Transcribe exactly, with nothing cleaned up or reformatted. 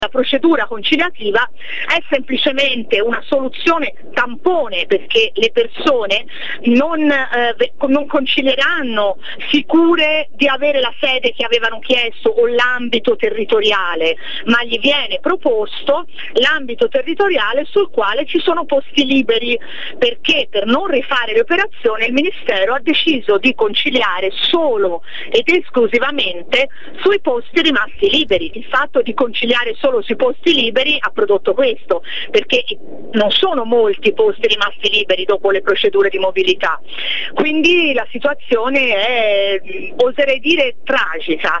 La procedura conciliativa è semplicemente una soluzione tampone, perché le persone non, eh, non concilieranno sicure di avere la sede che avevano chiesto o l'ambito territoriale, ma gli viene proposto l'ambito territoriale sul quale ci sono posti liberi, perché per non rifare le operazioni il Ministero ha deciso di conciliare solo ed esclusivamente sui posti rimasti liberi. Il fatto di conciliare solo sui posti liberi ha prodotto questo, perché non sono molti i posti rimasti liberi dopo le procedure di mobilità, quindi la situazione è, oserei dire, tragica.